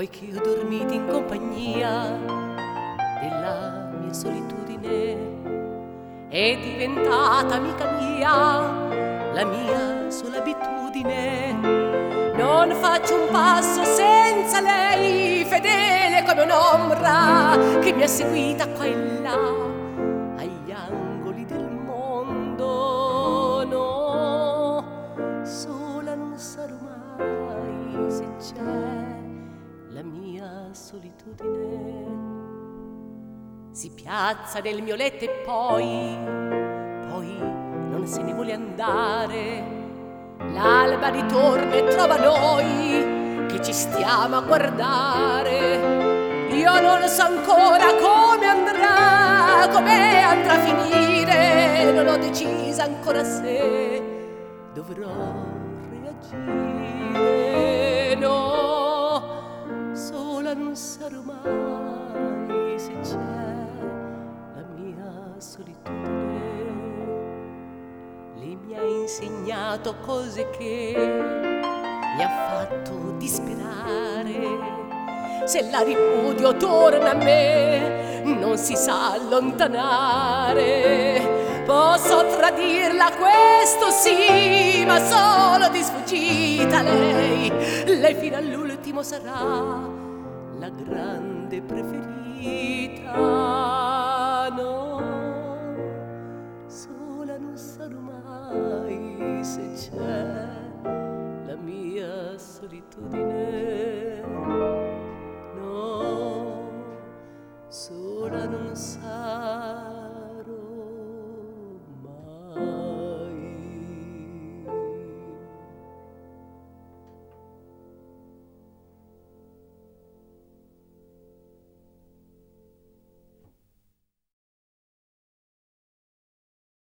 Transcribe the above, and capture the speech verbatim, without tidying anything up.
poiché ho dormito in compagnia della mia solitudine, è diventata amica mia la mia sola abitudine. Non faccio un passo senza lei, fedele come un'ombra che mi ha seguita qua e là agli angoli del mondo. No, sola non sarò mai se c'è la mia solitudine. Si piazza nel mio letto e poi, poi non se ne vuole andare. L'alba ritorna e trova noi che ci stiamo a guardare. Io non so ancora come andrà, come andrà a finire. Non ho decisa ancora se dovrò reagire. No, sola non sarò mai se c'è la mia solitudine. Lei mi ha insegnato cose che mi ha fatto disperare. Se la ripudio torna a me, non si sa allontanare. Posso tradirla, questo sì, ma solo di sfuggita. Lei, lei fino all'ultimo sarà la grande preferita. No, sola non sarò mai se c'è la mia solitudine. No, sola non sarò